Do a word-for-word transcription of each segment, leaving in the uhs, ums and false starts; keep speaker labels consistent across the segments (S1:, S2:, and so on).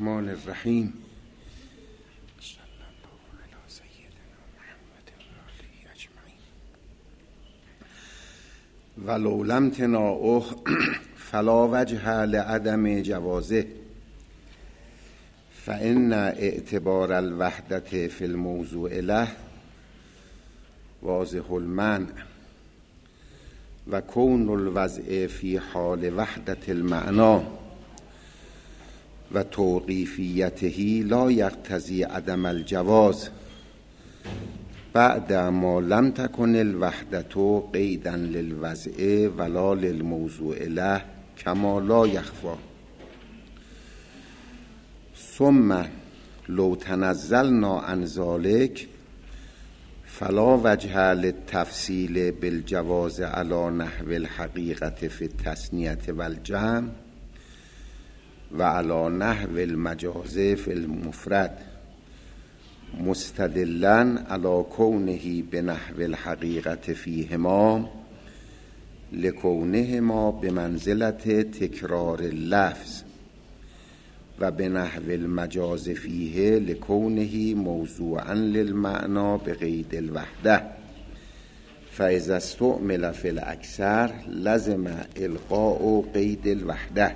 S1: الرحمن الرحیم. صلی الله علی سیدنا محمد و آله اجمعین. ولو لم تناؤه فلا وجه لعدم جوازه، فإن اعتبار الوحدة في الموضوع له واضح المنع، و کون الوضع فی حال وحدت المعنی و توقیفیته لا یقتضی عدم الجواز بعد ما لم تکن الوحدة قیدا للوضع ولا للموضوع له کما لا یخفی. ثم لو تنزلنا عن ذلك فلا وجه للتفصیل بالجواز على نحو الحقیقة في التثنیة والجمع و على نحو المجاز في المفرد، مستدلا على كونه بنحو الحقیقة فيهما لكونهما بمنزلة تکرار اللفظ، و بنحو المجاز فیه لکونه موضوعا للمعنى بقید الوحده، فاذا استعمل فی الاکثر لزم القاء قید الوحده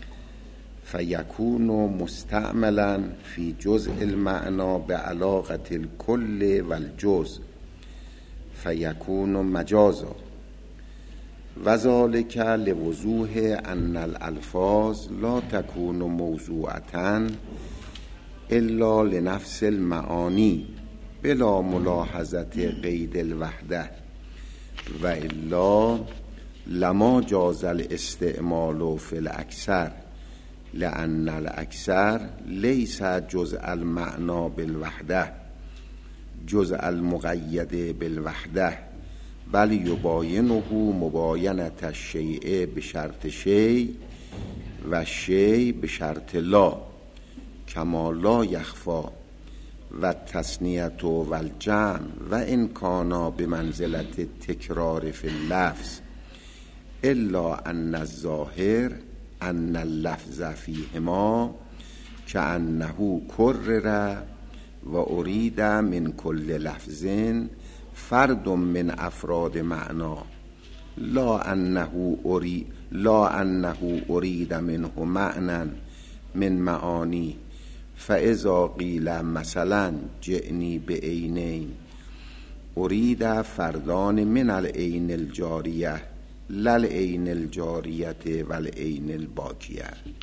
S1: فیکون مستعملا فی جزء المعنى بعلاقة الكل والجزء فیکون مجازا، و ذلك لوضوح ان الالفاظ لا تكون موضوعة الا لنفس المعانی بلا ملاحظة قید الوحده، و الا لما جاز الاستعمال في الاکثر لان الاکثر لیس جزء المعنى بالوحده جزء المقید بالوحده، بل یباینه مباینة الشیء بشرط شیء و الشیء بشرط لا کما لا یخفی، و التثنیة و الجمع و ان کانا بمنزلة تکرار فی اللفظ الا ان الظاهر ان اللفظ فیهما کأنه کرر و ارید من کل لفظ فرد من افراد معنا لا انه اريد لا انه اريد منه معنى من معانی، فاذا قیل مثلا جئنی بعینین اريد فردان من العین الجاریه لا العین الجاریه و العین الباکیه.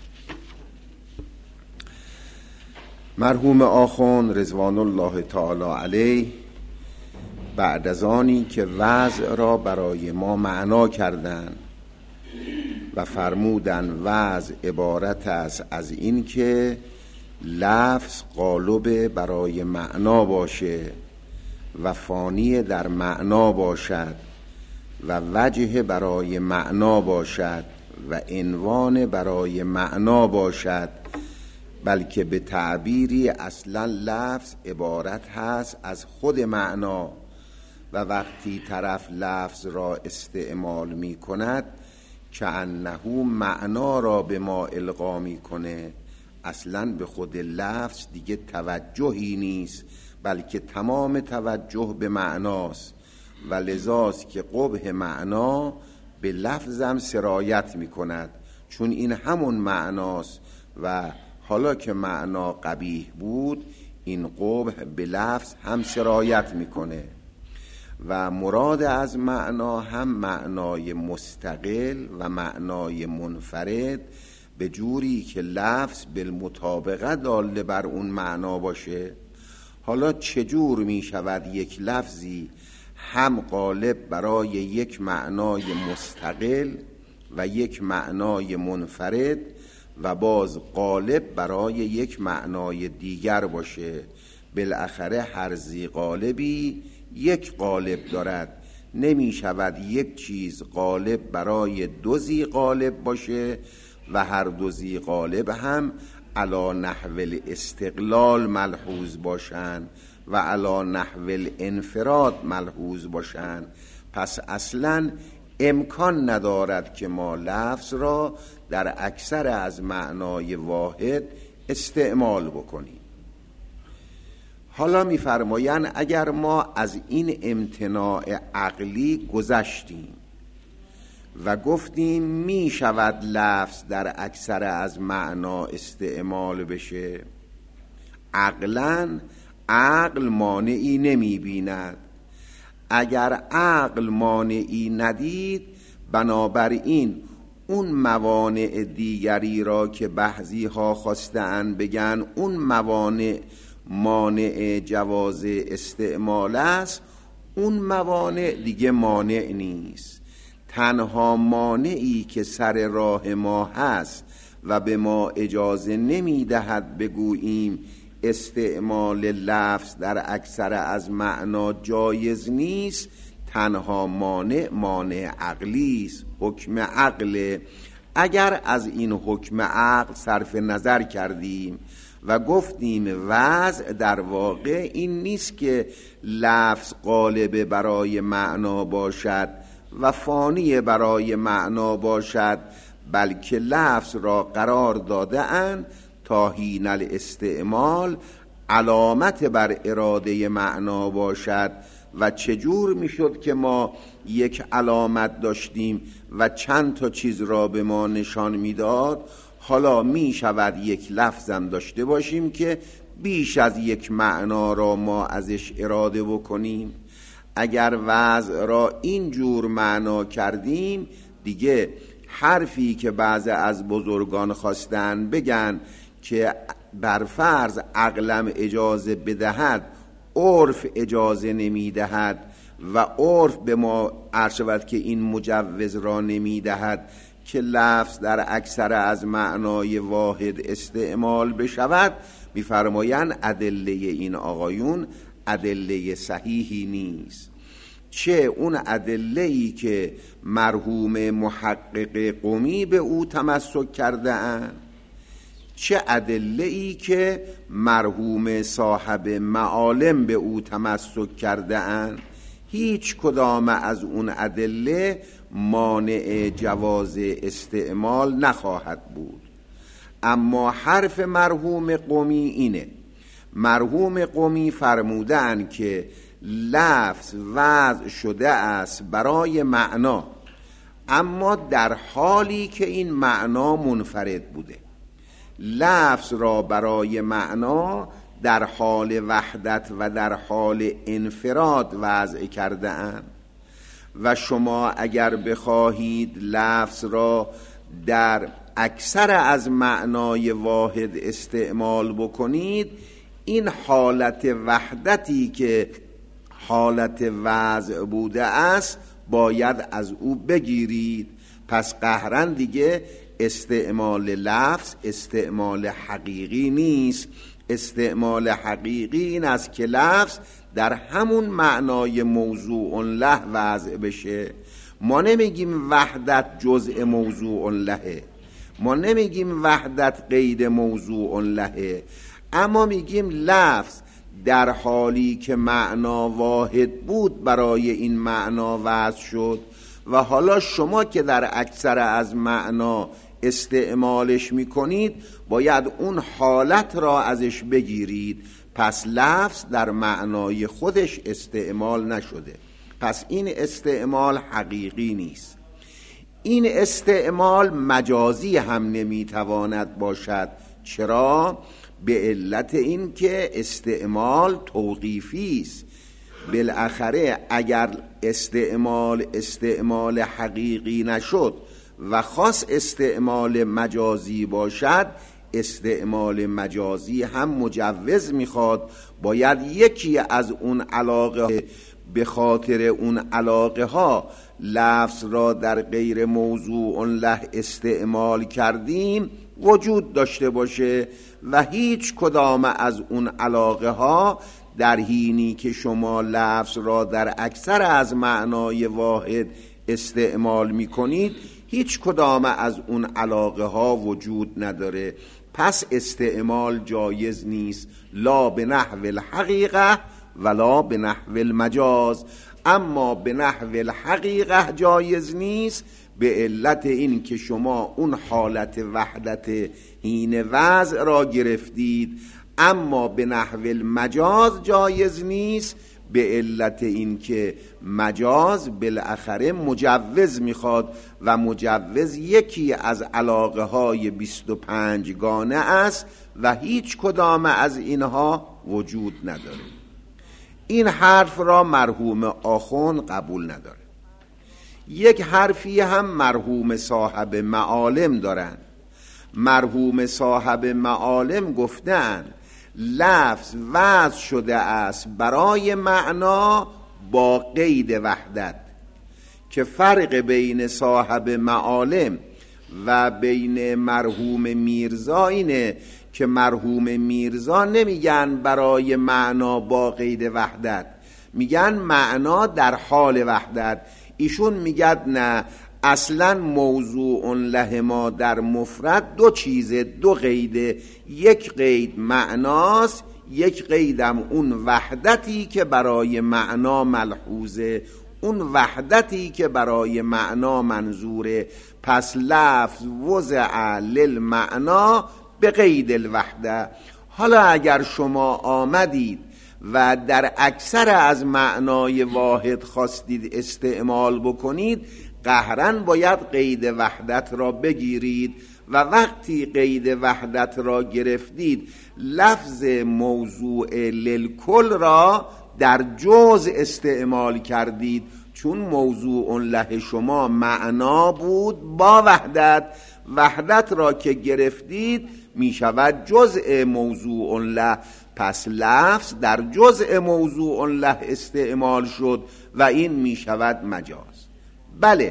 S1: مرحوم آخوند رضوان الله تعالی علیه بعد از آنی که وضع را برای ما معنا کردند و فرمودند وضع عبارت است از این که لفظ غالب برای معنا باشه و فانی در معنا باشد و وجه برای معنا باشد و عنوان برای معنا باشد، بلکه به تعبیری اصلا لفظ عبارت هست از خود معنا، و وقتی طرف لفظ را استعمال می کند که انه معنا را به ما القا می کنه، اصلا به خود لفظ دیگه توجهی نیست بلکه تمام توجه به معناست، و لذاست که قبح معنا به لفظم سرایت می کند، چون این همون معناست و حالا که معنا قبیح بود این قبح به لفظ هم سرایت می کنه. و مراد از معنا هم معنای مستقل و معنای منفرد به جوری که لفظ بالمطابقه داله بر اون معنا باشه. حالا چجور می شود یک لفظی هم غالب برای یک معنای مستقل و یک معنای منفرد و باز غالب برای یک معنای دیگر باشه؟ بالاخره هر ذی غالبی یک غالب دارد، نمی شود یک چیز غالب برای دو ذی غالب باشه و هر دو ذی غالب هم علی نحو الاستقلال ملحوظ باشند و علی نحو الانفراد ملحوظ باشند. پس اصلا امکان ندارد که ما لفظ را در اکثر از معنای واحد استعمال بکنیم. حالا می‌فرمایند اگر ما از این امتناع عقلی گذشتیم و گفتیم می شود لفظ در اکثر از معنا استعمال بشه، عقلاً عقل مانعی نمی بیند. اگر عقل مانعی ندید، بنابراین اون موانع دیگری را که بعضی ها خواستند بگن اون موانع مانع جواز استعمال است، اون موانع دیگه مانع نیست. تنها مانعی که سر راه ما هست و به ما اجازه نمی دهد بگوییم استعمال لفظ در اکثر از معنا جایز نیست، تنها مانع مانع عقلی است، حکم عقل. اگر از این حکم عقل صرف نظر کردیم و گفتیم وضع در واقع این نیست که لفظ غالب برای معنا باشد و فانی برای معنا باشد، بلکه لفظ را قرار داده اند تا حین الاستعمال علامت بر اراده معنا باشد. و چجور میشد که ما یک علامت داشتیم و چند تا چیز را به ما نشان میداد؟ حالا می شود یک لفظم داشته باشیم که بیش از یک معنا را ما ازش اراده بکنیم. اگر وضع را اینجور معنا کردیم، دیگه حرفی که بعض از بزرگان خواستن بگن که برفرض عقلم اجازه بدهد عرف اجازه نمی دهد و عرف به ما عرض شود که این مجوز را نمی دهد که لفظ در اکثر از معنای واحد استعمال بشود، می‌فرمایند ادله این آقایون ادله صحیحی نیست. چه اون ادله‌ای که مرحوم محقق قمی به او تمسک کرده اند، چه ادله‌ای که مرحوم صاحب معالم به او تمسک کرده اند، هیچ کدام از اون ادله مانع جواز استعمال نخواهد بود. اما حرف مرحوم قمی اینه، مرحوم قمی فرمودند که لفظ وضع شده است برای معنا، اما در حالی که این معنا منفرد بوده. لفظ را برای معنا در حال وحدت و در حال انفراد وضع کرده اند و شما اگر بخواهید لفظ را در اکثر از معنای واحد استعمال بکنید، این حالت وحدتی که حالت وضع بوده است باید از او بگیرید. پس قهراً دیگه استعمال لفظ استعمال حقیقی نیست. استعمال حقیقی این است که لفظ در همون معنای موضوع له وضع بشه. ما نمیگیم وحدت جزء موضوع لهه، ما نمیگیم وحدت قید موضوع لهه، اما میگیم لفظ در حالی که معنا واحد بود برای این معنا وضع شد و حالا شما که در اکثر از معنا استعمالش میکنید باید اون حالت را ازش بگیرید. پس لفظ در معنای خودش استعمال نشده، پس این استعمال حقیقی نیست. این استعمال مجازی هم نمیتواند باشد. چرا؟ به علت این که استعمال توقیفی است. بالاخره اگر استعمال استعمال حقیقی نشد و خاص استعمال مجازی باشد، استعمال مجازی هم مجوز میخواد. باید یکی از اون علاقه به خاطر اون علاقه ها لفظ را در غیر موضوع له استعمال کردیم وجود داشته باشه و هیچ کدام از اون علاقه ها در حینی که شما لفظ را در اکثر از معنای واحد استعمال می کنید هیچ کدام از اون علاقه ها وجود نداره. پس استعمال جایز نیست، لا به نحو الحقیقه ولا به نحو المجاز. اما به نحو الحقیقه جایز نیست، به علت این که شما اون حالت وحدت حین وضع را گرفتید، اما به نحو المجاز جایز نیست، به علت این که مجاز بالاخره مجوز میخواد و مجوز یکی از علاقه های بیست و پنج گانه است و هیچ کدام از اینها وجود نداره. این حرف را مرحوم آخوند قبول نداره. یک حرفی هم مرحوم صاحب معالم دارن. مرحوم صاحب معالم گفتن لفظ وضع شده است برای معنا با قید وحدت، که فرق بین صاحب معالم و بین مرحوم میرزا اینه که مرحوم میرزا نمیگن برای معنا با قید وحدت، میگن معنا در حال وحدت. ایشون میگن نه، اصلا موضوع لهما در مفرد دو چیزه، دو قیده، یک قید معناست، یک قیدم اون وحدتی که برای معنا ملحوظه، اون وحدتی که برای معنا منظوره. پس لفظ وضع للمعنا به قید الوحده. حالا اگر شما آمدید و در اکثر از معنای واحد خواستید استعمال بکنید، قهرن باید قید وحدت را بگیرید و وقتی قید وحدت را گرفتید لفظ موضوع للکل را در جزء استعمال کردید، چون موضوع له شما معنا بود با وحدت. وحدت را که گرفتید می شود جزء موضوع له، پس لفظ در جزء موضوع له استعمال شد و این می شود مجاز. بله،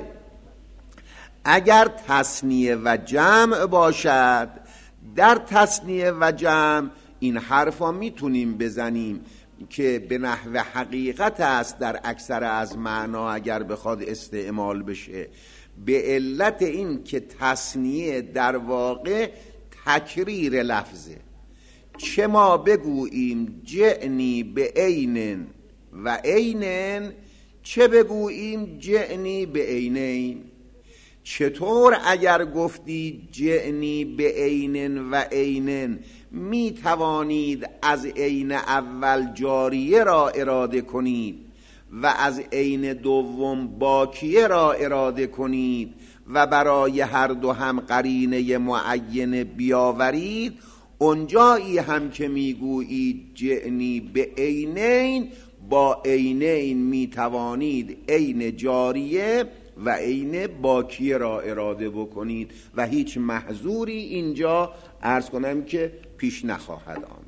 S1: اگر تثنیه و جمع باشد، در تثنیه و جمع این حرفا میتونیم بزنیم که به نحو حقیقت است در اکثر از معنا اگر بخواد استعمال بشه، به علت این که تثنیه در واقع تکریر لفظه. چه ما بگوییم جعنی به عین و عینن، چه بگوییم جعنی به عینین. چطور اگر گفتی جعنی به عینن و عینن می توانید از عین اول جاریه را اراده کنید و از عین دوم باکیه را اراده کنید و برای هر دو هم قرینه معینه بیاورید؟ اونجایی هم که میگویید جعنی به عینین، با عینین می توانید عین جاریه و عین باکیه را اراده بکنید و هیچ محظوری اینجا عرض کنم که پیش نخواهد آمد.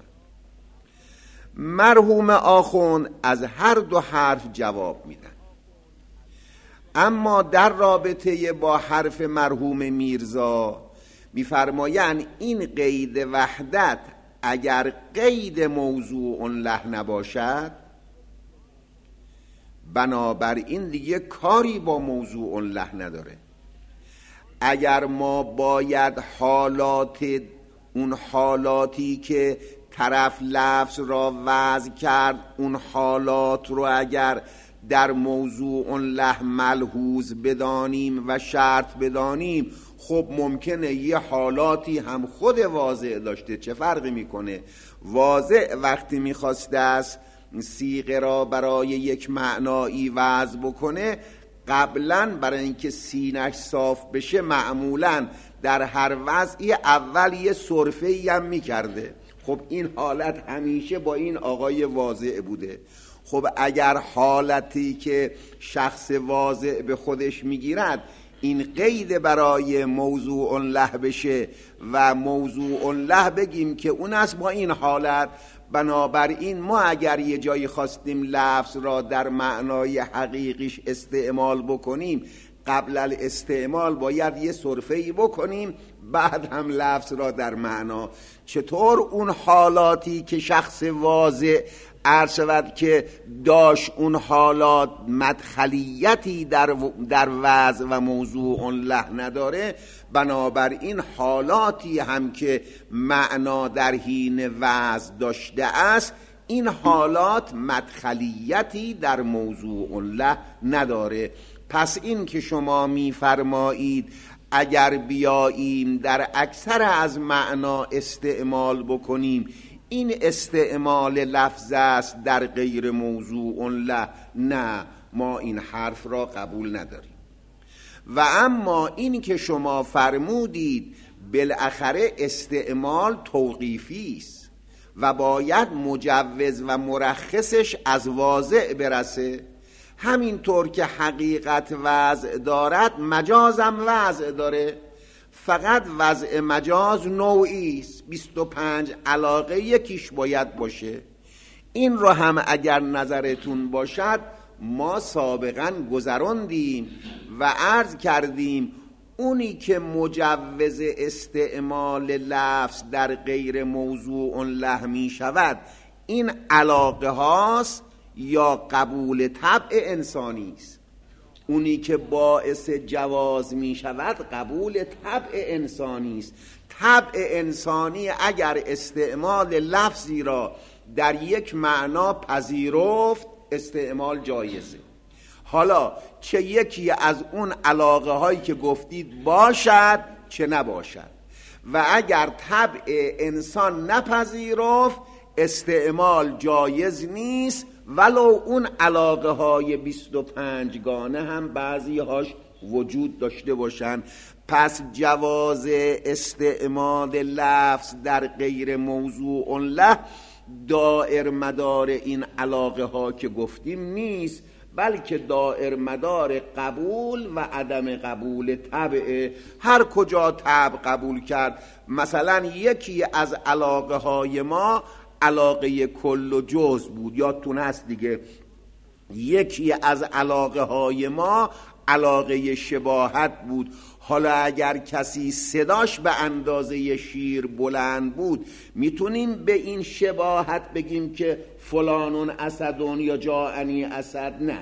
S1: مرحوم آخوند از هر دو حرف جواب میدن، اما در رابطه با حرف مرحوم میرزا میفرمایند این قید وحدت اگر قید موضوع له نباشد، بنابراین دیگه کاری با موضوع له نداره. اگر ما باید حالات اون حالاتی که طرف لفظ را وضع کرد اون حالات رو اگر در موضوع له ملحوظ بدانیم و شرط بدانیم، خب ممکنه یه حالاتی هم خود واضع داشته. چه فرقی میکنه؟ واضع وقتی میخواسته است صیغه را برای یک معنایی وضع بکنه، قبلا برای اینکه سینش صاف بشه معمولا در هر وضعی اول یه صرفه‌ای هم میکرده. خب این حالت همیشه با این آقای واضع بوده. خب اگر حالتی که شخص واضع به خودش میگیرد این قید برای موضوع له بشه و موضوع له بگیم که اون است با این حالت، بنابراین ما اگر یه جایی خواستیم لفظ را در معنای حقیقیش استعمال بکنیم، قبل الاستعمال باید یه صرفه‌ای بکنیم، بعد هم لفظ را در معنا. چطور اون حالاتی که شخص واضع عرض شود که داشت اون حالات مدخلیتی در, در وضع و موضوع له نداره، بنابراین حالاتی هم که معنا در حین وضع داشته است این حالات مدخلیتی در موضوع له نداره. پس این که شما میفرمایید اگر بیاییم در اکثر از معنا استعمال بکنیم این استعمال لفظ است در غیر موضوع له، نه، ما این حرف را قبول نداریم. و اما این که شما فرمودید بالاخره استعمال توقیفی است و باید مجوز و مرخصش از واضع برسه، همینطور که حقیقت وضع دارد مجازم وضع داره، فقط وضع مجاز نوعی است، بیست و پنج علاقه یکیش باید باشه. این رو هم اگر نظرتون باشد ما سابقا گذراندیم و عرض کردیم اونی که مجوز استعمال لفظ در غیر موضوع له می شود این علاقه هاست یا قبول طبع انسانی است. اونی که باعث جواز می شود قبول طبع انسانی است. طبع انسانی اگر استعمال لفظی را در یک معنا پذیرفت استعمال جایزه. حالا چه یکی از اون علاقه هایی که گفتید باشد چه نباشد، و اگر طبع انسان نپذیرفت استعمال جایز نیست، ولو اون علاقه های بیست و پنج گانه هم بعضی هاش وجود داشته باشن. پس جواز استعمال لفظ در غیر موضوع له دائر مدار این علاقه ها که گفتیم نیست، بلکه دائر مدار قبول و عدم قبول طبع. هر کجا طبع قبول کرد، مثلا یکی از علاقه های ما علاقه کل و جز بود، یادتون هست دیگه. یکی از علاقه های ما علاقه شباهت بود. حالا اگر کسی صداش به اندازه شیر بلند بود میتونیم به این شباهت بگیم که فلانون اسدون یا جاءنی اسد؟ نه،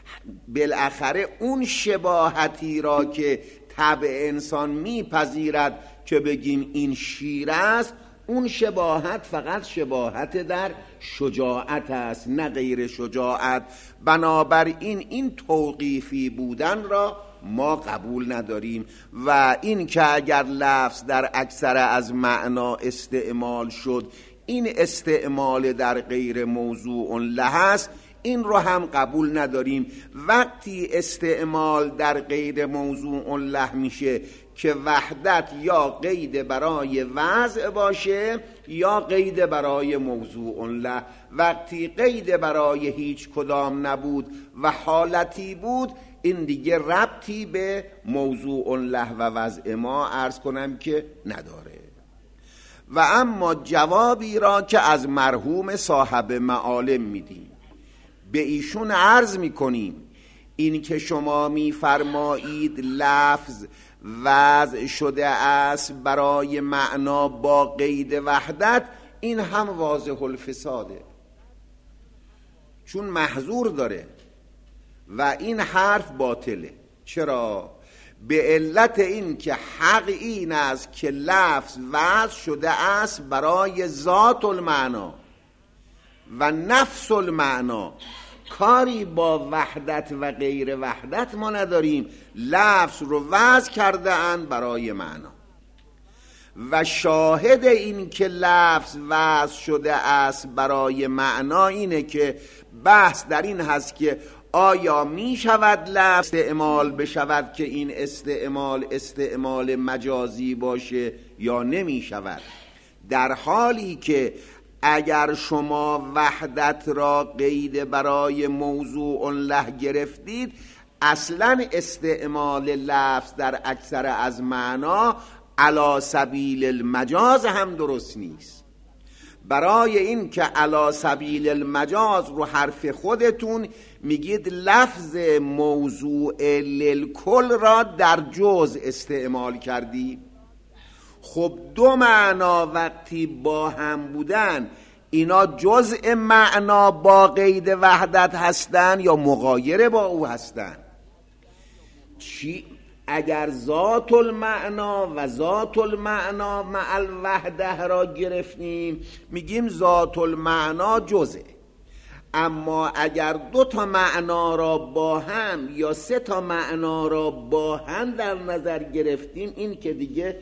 S1: بالاخره اون شباهتی را که طبع انسان میپذیرد که بگیم این شیر است، اون شباهت فقط شباهت در شجاعت است نه غیر شجاعت. بنابراین این توقیفی بودن را ما قبول نداریم. و این که اگر لفظ در اکثر از معنا استعمال شد این استعمال در غیر موضوع له است، این رو هم قبول نداریم. وقتی استعمال در غیر موضوع له میشه که وحدت یا قید برای وضع باشه یا قید برای موضوع له. وقتی قید برای هیچ کدام نبود و حالتی بود، این دیگه ربطی به موضوع له و وضع ما عرض کنم که نداره. و اما جوابی را که از مرحوم صاحب معالم میدیم به ایشون عرض میکنیم، این که شما میفرمایید لفظ وضع شده است برای معنا با قید وحدت، این هم واضح الفساده، چون محظور داره و این حرف باطله. چرا؟ به علت این که حق این است که لفظ وضع شده است برای ذات المعنا و نفس المعنا، کاری با وحدت و غیر وحدت ما نداریم. لفظ رو وضع کرده اند برای معنا و شاهد این که لفظ وضع شده است برای معنا اینه که بحث در این هست که آیا می شود لفظ استعمال بشود که این استعمال استعمال مجازی باشه یا نمی شود، در حالی که اگر شما وحدت را قید برای موضوع له گرفتید اصلا استعمال لفظ در اکثر از معنا علی سبیل المجاز هم درست نیست. برای این که علی سبیل المجاز رو حرف خودتون میگید لفظ موضوع للکل را در جز استعمال کردی. خب دو معنا وقتی با هم بودن اینا جزء معنا با قید وحدت هستن یا مغایر با او هستن؟ چی؟ اگر ذات المعنا و ذات المعنا مع الوحده را گرفتیم میگیم ذات المعنا جزء، اما اگر دو تا معنا را با هم یا سه تا معنا را با هم در نظر گرفتیم، این که دیگه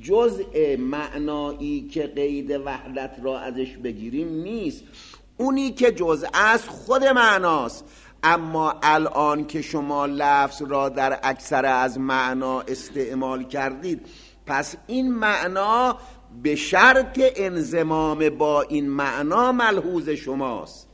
S1: جزء معنایی که قید وحدت را ازش بگیریم نیست، اونی که جزء از خود معناست. اما الان که شما لفظ را در اکثر از معنا استعمال کردید، پس این معنا به شرط انضمام با این معنا ملحوظ شماست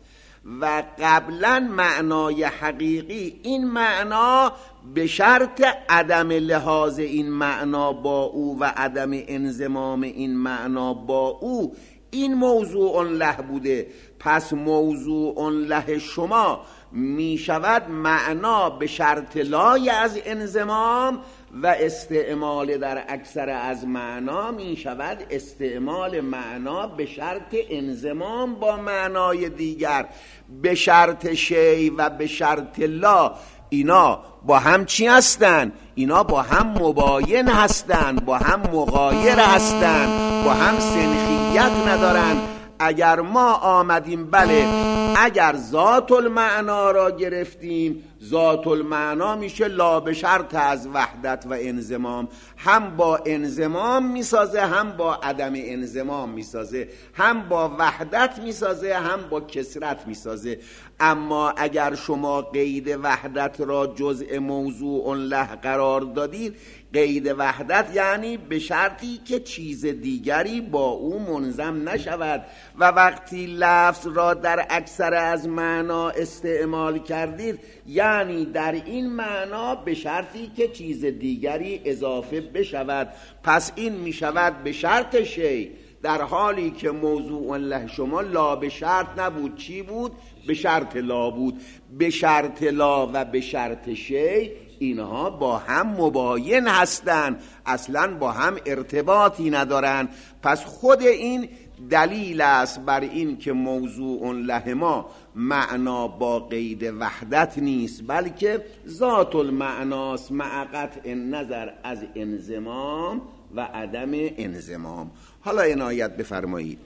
S1: و قبلا معنای حقیقی این معنا به شرط عدم لحاظ این معنا با او و عدم انضمام این معنا با او این موضوع له بوده. پس موضوع له شما می شود معنا به شرط لای از انضمام و استعمال در اکثر از معنا می شود استعمال معنا به شرط انضمام با معنای دیگر. به شرط شی و به شرط لا اینا با هم چی هستن؟ اینا با هم مباین هستن، با هم مغایر هستن، با هم سنخیت ندارن. اگر ما آمدیم بله اگر ذات المعنا را گرفتیم، ذات المعنا میشه لا به شرط از وحدت و انضمام، هم با انضمام میسازه هم با عدم انضمام میسازه، هم با وحدت میسازه هم با کثرت میسازه. اما اگر شما قید وحدت را جزء موضوع له قرار دادید، قید وحدت یعنی به شرطی که چیز دیگری با او منضم نشود، و وقتی لفظ را در اکثر از معنا استعمال کردید یعنی در این معنا به شرطی که چیز دیگری اضافه بشود. پس این می شود به شرط شی، در حالی که موضوع له شما لا به شرط نبود. چی بود؟ به شرط لا بود. به شرط لا و به شرط شی اینها با هم مباین هستند، اصلا با هم ارتباطی ندارن. پس خود این دلیل است بر این که موضوع له ما معنا با قید وحدت نیست، بلکه ذات المعناست مع قطع نظر از انضمام و عدم انضمام. حالا عنایت بفرمایید.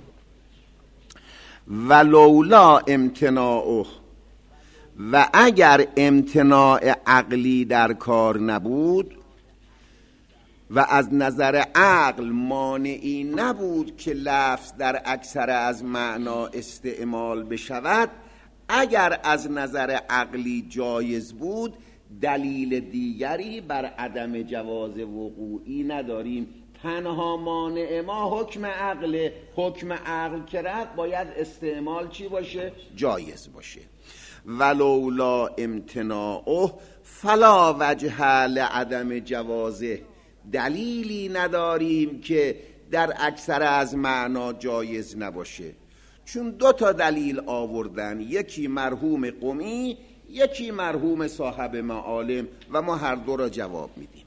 S1: ولولا امتناعه، و اگر امتناع عقلی در کار نبود و از نظر عقل مانعی نبود که لفظ در اکثر از معنا استعمال بشود، اگر از نظر عقلی جایز بود دلیل دیگری بر عدم جواز وقوعی نداریم. تنها مانع ما حکم عقل. حکم عقل که رفت باید استعمال چی باشه؟ جایز باشه. ولولا امتناعه فلا وجه لعدم جوازه، دلیلی نداریم که در اکثر از معنا جایز نباشه. چون دو تا دلیل آوردن، یکی مرحوم قمی یکی مرحوم صاحب معالم، و ما هر دو را جواب میدیم.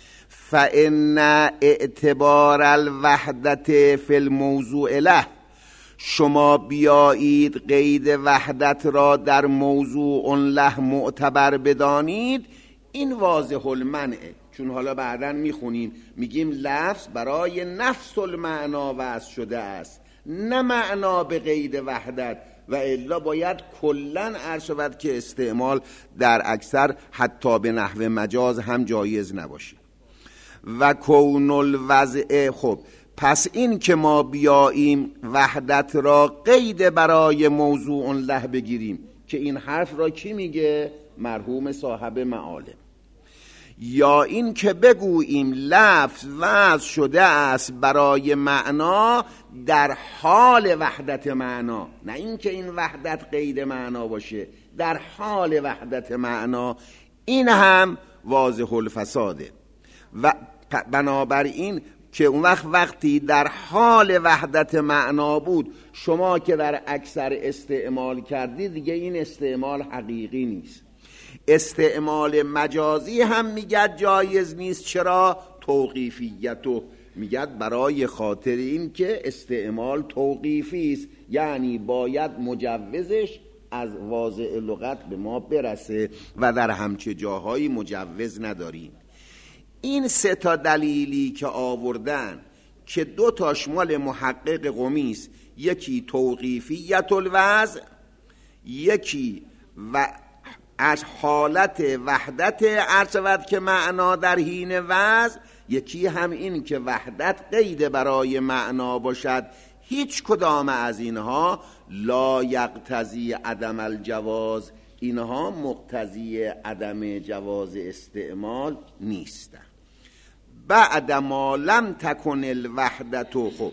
S1: فإن اعتبار الوحدت فی الموضوع له، شما بیایید قید وحدت را در موضوع له معتبر بدانید، این واضح المنع. چون حالا بعداً میخونیم میگیم لفظ برای نفس المعنا وضع شده است، نه معنا به قید وحدت، و الا باید کلن عرض شود که استعمال در اکثر حتی به نحو مجاز هم جایز نباشه. و کون الوضع، خب پس این که ما بیاییم وحدت را قید برای موضوع له بگیریم، که این حرف را کی میگه؟ مرحوم صاحب معالم. یا این که بگوییم لفظ وضع شده است برای معنا در حال وحدت معنا، نه این که این وحدت قید معنا باشه، در حال وحدت معنا، این هم واضح الفساده. و بنابراین که اون وقت وقتی در حال وحدت معنا بود، شما که در اکثر استعمال کردید دیگه این استعمال حقیقی نیست. استعمال مجازی هم میگد جایز نیست. چرا؟ توقیفیتو میگد برای خاطر این که استعمال توقیفی است، یعنی باید مجوزش از واضع لغت به ما برسه و در همچه جاهایی مجوز نداریم. این سه تا دلیلی که آوردن که دو تاش مال محقق قمی است، یکی توقیفیت الوضع، یکی و از حالت وحدت عرض شود که معنا در حین وضع، یکی هم این که وحدت قید برای معنا باشد. هیچ کدام از اینها لا یقتضی عدم الجواز، اینها مقتضی عدم جواز استعمال نیستند. بعد ما لم تکن الوحدت، خب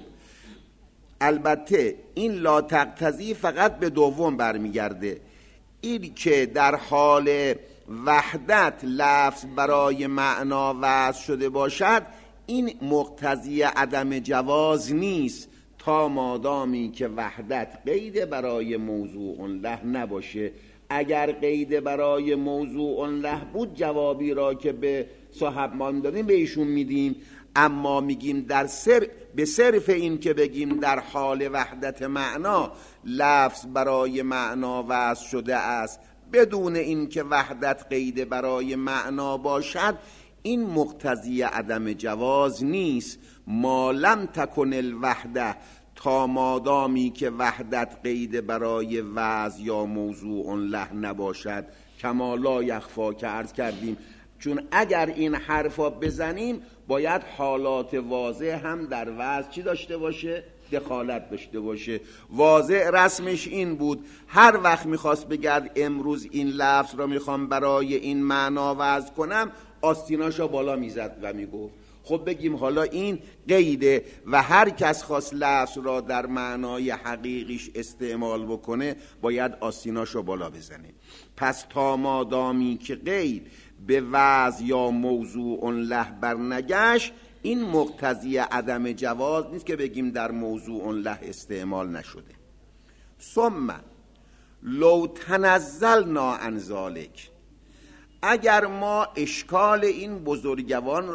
S1: البته این لا تقتضی فقط به دوم برمیگرده، این که در حال وحدت لفظ برای معنا وضع شده باشد این مقتضی عدم جواز نیست تا مادامی که وحدت قید برای موضوع له نباشه. اگر قید برای موضوع له بود جوابی را که به صاحب ما دادیم به ایشون میدیم، اما میگیم در سر به صرف این که بگیم در حال وحدت معنا لفظ برای معنا وضع شده است بدون این که وحدت قید برای معنا باشد، این مقتضی عدم جواز نیست. ما لم تکن الوحده، تا مادامی که وحدت قید برای وضع یا موضوع له نباشد. کما لا یخفا که عرض کردیم، چون اگر این حرفا بزنیم باید حالات واضح هم در وضع چی داشته باشه؟ دخالت داشته باشه. واضح رسمش این بود هر وقت میخواست بگرد امروز این لفظ را میخوام برای این معنا وضع کنم، آستیناشو بالا میزد و میگفت خب بگیم حالا این قیده و هر کس خواست لفظ را در معنای حقیقیش استعمال بکنه باید آستیناشو بالا بزنه. پس تا مادامی که قید به وضع یا موضوع له برنگشت، این مقتضی عدم جواز نیست که بگیم در موضوع له استعمال نشده. ثم لو تنزلنا عن ذلک، اگر ما اشکال این بزرگوان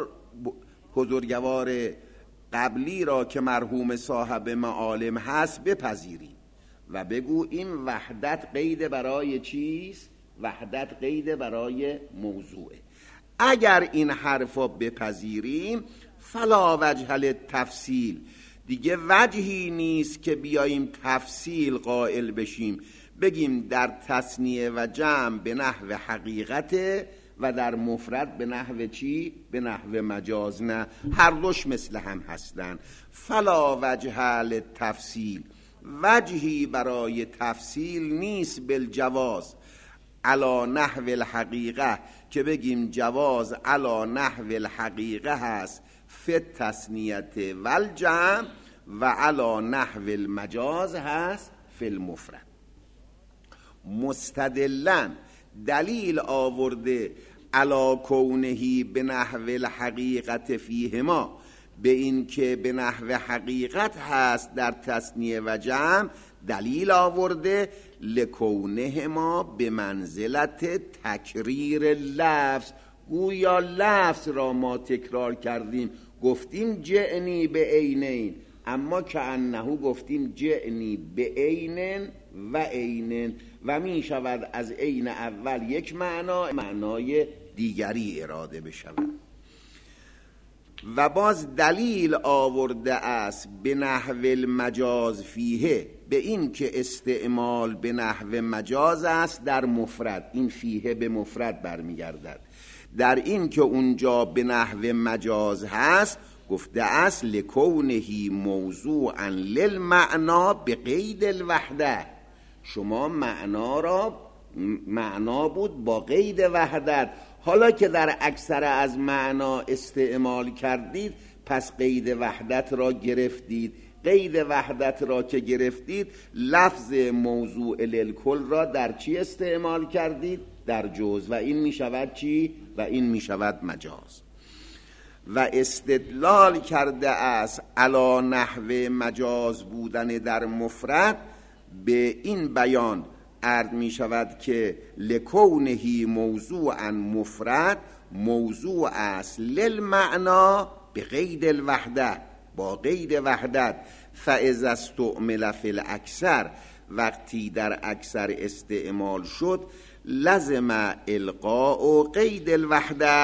S1: بزرگوار قبلی را که مرحوم صاحب معالم هست بپذیریم و بگو این وحدت قید برای چیست؟ وحدت قید برای موضوعه. اگر این حرفا بپذیریم فلا وجه للتفصیل، دیگه وجهی نیست که بیاییم تفصیل قائل بشیم، بگیم در تثنیه و جمع به نحو حقیقته و در مفرد به نحو چی؟ به نحو مجاز. نه، هر دوش مثل هم هستن. فلا وجه للتفصیل، وجهی برای تفصیل نیست بالجواز علا نحو الحقیقه، که بگیم جواز علا نحو الحقیقه هست فی التثنیت والجمع و علا نحو المجاز هست فی المفرد. مستدلن دلیل آورده علا کونهی به نحو الحقیقت فیهما، به این که به نحو حقیقت هست در تثنیه و جمع، دلیل آورده لکونهما به منزلت تکریر لفظ، گویا لفظ را ما تکرار کردیم، گفتیم جعنی به عینین، اما که انهو گفتیم جعنی به عینن و عینن و می شود از عین اول یک معنا معنای دیگری اراده بشود. و باز دلیل آورده است به نحو المجاز فیه، به این که استعمال به نحو مجاز است در مفرد، این فیه به مفرد برمیگردد، در این که اونجا به نحو مجاز هست گفته است لکونهی موضوعا للمعنا به قید الوحده، شما معنا را معنا بود با قید وحدت، حالا که در اکثر از معنا استعمال کردید پس قید وحدت را گرفتید. قید وحدت را که گرفتید لفظ موضوع للکل را در چی استعمال کردید؟ در جز، و این می شود چی؟ و این می شود مجاز. و استدلال کرده است علی نحو مجاز بودن در مفرد به این بیان عرض می شود که لکونهی موضوعا مفرد موضوع است للمعنا به قید الوحده، با قید وحدت. فاذا استعمل فی الاکثر، وقتی در اکثر استعمال شد لزم القاء و قید الوحده،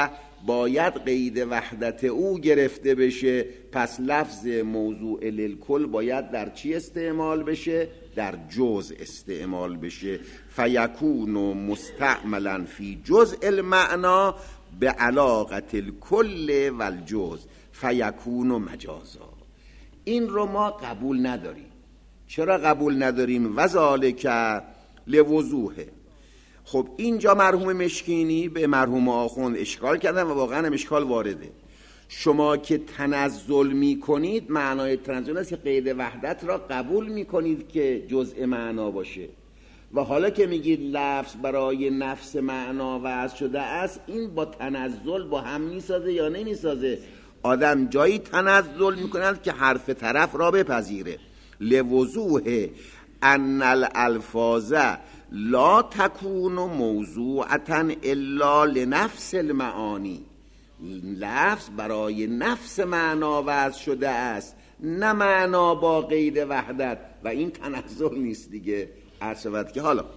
S1: باید قید وحدت او گرفته بشه. پس لفظ موضوع للکل باید در چی استعمال بشه؟ در جزء استعمال بشه. فیکون مستعملا فی جزء المعنا به علاقت الکل و الجزء فیکون مجازا. این رو ما قبول نداریم. چرا قبول نداریم؟ وذالک لوضوحه. خب اینجا مرحوم مشکینی به مرحوم آخوند اشکال کردن و واقعا هم اشکال وارده. شما که تنزل می کنید، معنای تنزل است که قید وحدت را قبول می کنید که جزء معنا باشه، و حالا که میگید لفظ برای نفس معنا وضع شده است، این با تنزل با هم میسازه یا نمیسازه؟ آدم جایی تنزل میکند که حرف طرف را بپذیره. لوضوح ان الالفاظ لا تکون موضوعتا الا لنفس المعانی. لفظ برای نفس معنا وضع شده است، نه معنا با قید وحدت، و این تنزل نیست دیگه. عرض شود که حالا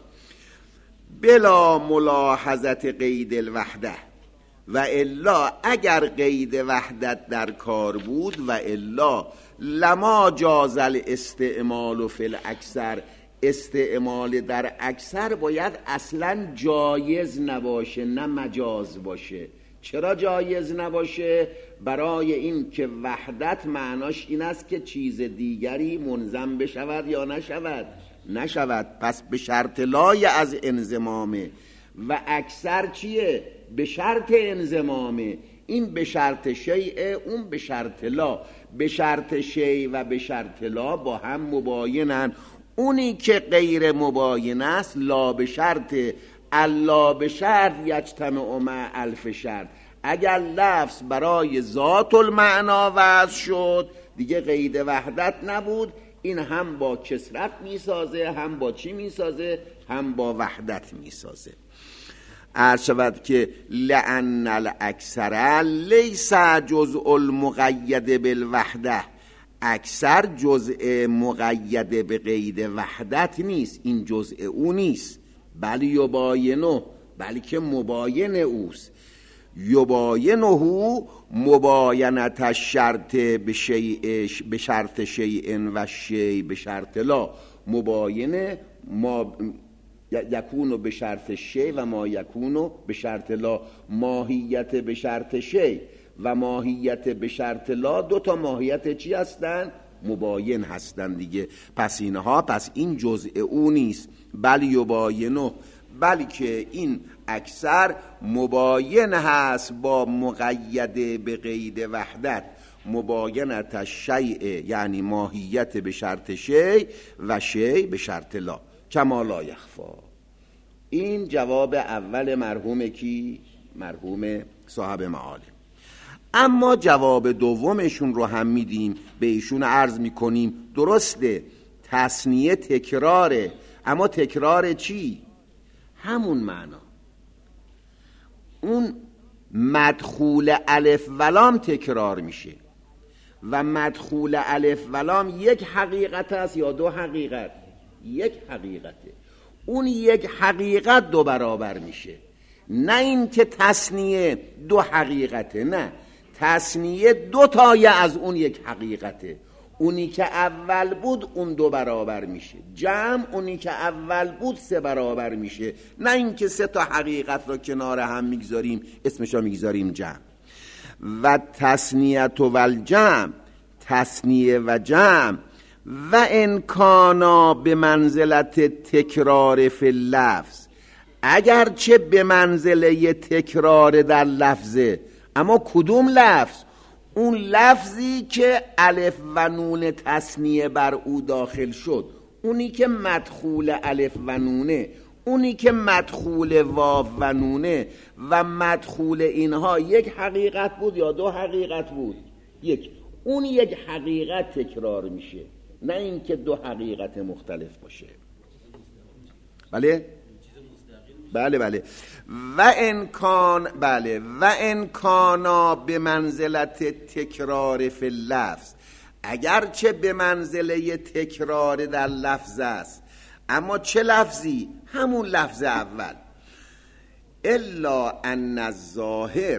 S1: بلا ملاحظت قید الوحده و الا، اگر قید وحدت در کار بود، و الا لما جاز الاستعمال فی الاکثر، استعمال در اکثر باید اصلا جایز نباشه، نه مجاز باشه. چرا جایز نباشه؟ برای این که وحدت معناش این است که چیز دیگری منظم بشود یا نشود؟ نشود. پس به شرط لای از انضمامه. و اکثر چیه؟ به شرط انضمامه. این به شرط شیء، اون به شرط لا. به شرط شیء و به شرط لا با هم مباینن. اونی که غیر مباین است لا به شرط، الا به شرط یجتمع مع الف شرط. اگر لفظ برای ذات المعنا وضع شد دیگه قید وحدت نبود. این هم با کسرت میسازه، هم با چی میسازه؟ هم با وحدت میسازه. عرض شود که لأن الاکثر لیس جزء المقید بالوحده، اکثر جزء مقید به قید وحدت نیست، این جزء او نیست. بل یباینه، بلکه مباین اوست. یباینه مباینت الشرط به شیء به شرط شیء و شیء به شرط لا. مباینه ما یکونو به شرط شیء و ما یکونو به شرط لا. ماهیت به شرط شیء و ماهیت به شرط لا دو تا ماهیت چی هستن؟ مباین هستن دیگه. پس اینها، پس این جزء او نیست. بل یباینه، بلکه این اکثر مباین هست با مقید به قید وحدت. مباینت الشیء یعنی ماهیت به شرط شیء و شیء به شرط لا، کما لا یخفا. این جواب اول مرحوم کی؟ مرحوم صاحب معالم. اما جواب دومشون رو هم میدیم، به ایشون عرض میکنیم درسته تصنیه تکراره، اما تکرار چی؟ همون معنا. اون مدخول الف ولام تکرار میشه، و مدخول الف ولام یک حقیقت است یا دو حقیقت؟ یک حقیقته. اون یک حقیقت دو برابر میشه، نه این که تصنیه دو حقیقته، نه، تصنیه دو تایه از اون یک حقیقته. اونی که اول بود اون دو برابر میشه، جمع اونی که اول بود سه برابر میشه، نه اینکه سه تا حقیقت را کنار هم میگذاریم اسمشا میگذاریم جمع. و تصنیت و الجمع، تصنیه و جمع، و انکانا به منزلت تکرار فی اللفظ، اگرچه به منزله تکرار در لفظه، اما کدوم لفظ؟ اون لفظی که الف و نون تصنیه بر او داخل شد، اونی که مدخول الف و نونه، اونی که مدخول واو و نونه، و مدخول اینها یک حقیقت بود یا دو حقیقت بود؟ یک. اون یک حقیقت تکرار میشه، نه اینکه دو حقیقت مختلف باشه. بله؟ بله بله. و انکان بله و انکانا به منزلت تکرار فی اللفظ، اگرچه به منزله تکرار در لفظ است، اما چه لفظی؟ همون لفظ اول. الا ان الظاهر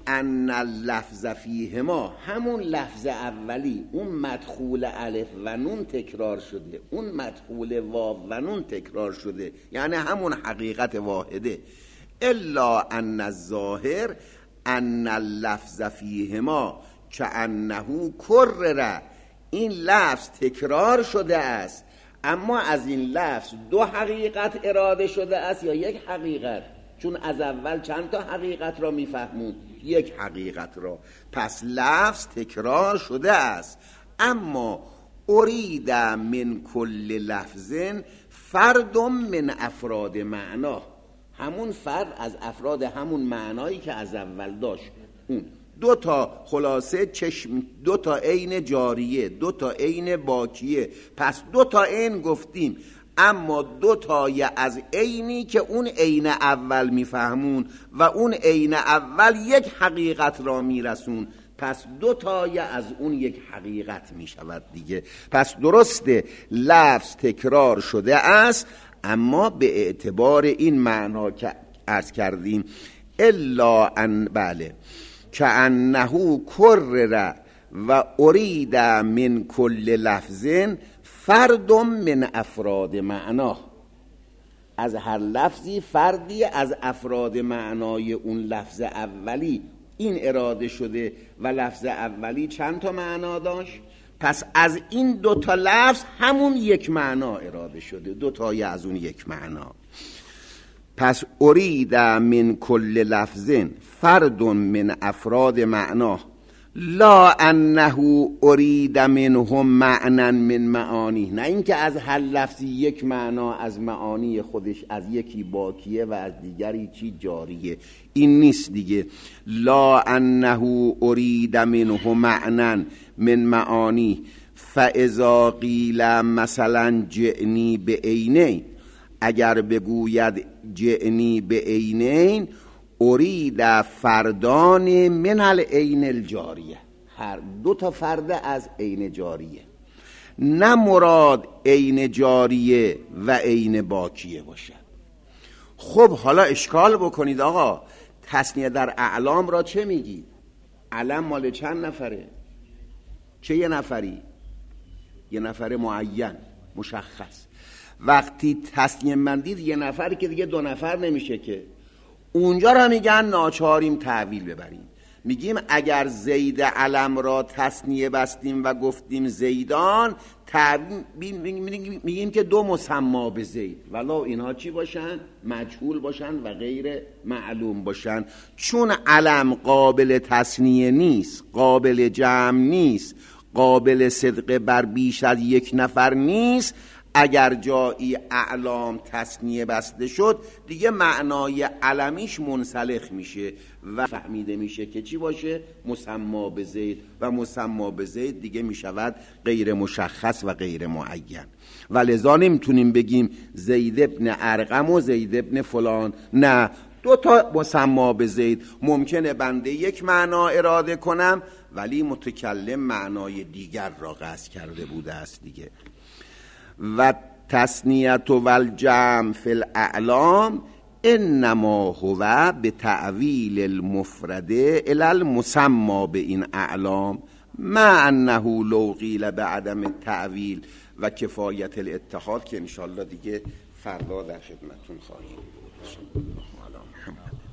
S1: ان اللفظ فیهما، همون لفظ اولی اون مدخول الف و نون تکرار شده، اون مدخول واو و نون تکرار شده، یعنی همون حقیقت واحده. الا ان الظاهر ان اللفظ فیهما کأنه کرر، این لفظ تکرار شده است، اما از این لفظ دو حقیقت اراده شده است یا یک حقیقت؟ چون از اول چند تا حقیقت را میفهمون؟ یک حقیقت را. پس لفظ تکرار شده است، اما ارید من کل لفظ فرد من افراد معنا، همون فرد از افراد همون معنایی که از اول داشت. اون دو تا خلاصه چشم، دو تا عین جاریه، دو تا عین باکیه. پس دو تا عین گفتیم، اما دو تای از عینی که اون عین اول میفهمون و اون عین اول یک حقیقت را میرسون، پس دو تای از اون یک حقیقت میشود دیگه. پس درسته لفظ تکرار شده است، اما به اعتبار این معنا که عرض کردیم الا ان بله کأنه کرر و ارید من کل لفظ فرد من افراد معنا، از هر لفظی فردی از افراد معنای اون لفظ اولی این اراده شده و لفظ اولی چند تا معنا داشت؟ پس از این دو تا لفظ همون یک معنا اراده شده، دو تای از اون یک معنا. پس ارید من کل لفظ فرد من افراد معنا لا انه ارید منهم معنا من معانی، نه اینکه از هر لفظی یک معنا از معانی خودش، از یکی باکیه و از دیگری چی جاریه، این نیست دیگه. لا انه ارید منهم معنا من معانی فاذا قیل مثلا جئنی به عینین، اگر بگوید جئنی به عینین ارید فردان من العین الجاریه، هر دو تا فرد از عین جاریه، نه مراد عین جاریه و عین باکیه باشه. خب حالا اشکال بکنید آقا، تثنیه در اعلام را چه میگی؟ علم مال چند نفره؟ چه یه نفری؟ یه نفر معین مشخص. وقتی تثنیه من دید یه نفر که دیگه دو نفر نمیشه که، اونجا را میگن ناچاریم تعویل ببریم. میگیم اگر زید علم را تثنیه بستیم و گفتیم زیدان، تعویل میگیم که دو مسما به زید، ولو اینها چی باشن؟ مجهول باشن و غیر معلوم باشن. چون علم قابل تثنیه نیست، قابل جمع نیست، قابل صدق بر بیش از یک نفر نیست، اگر جایی اعلام تثنیه بسته شد دیگه معنای علمیش منسلخ میشه و فهمیده میشه که چی باشه؟ مسما به زید، و مسما به زید دیگه میشود غیر مشخص و غیر معین. و لذا نمیتونیم بگیم زید ابن ارقم و زید ابن فلان، نه، دو تا مسما به زید ممکنه بنده یک معنا اراده کنم ولی متکلم معنای دیگر را قصد کرده بوده است دیگه. و تثنیت و الجمع فی الاعلام انما هو به تعویل المفرد الی المسمى به این اعلام، مع انه لو قیل به عدم التعویل و کفایت الاتحاد که انشاءالله دیگه فردا در خدمتون خواهیم.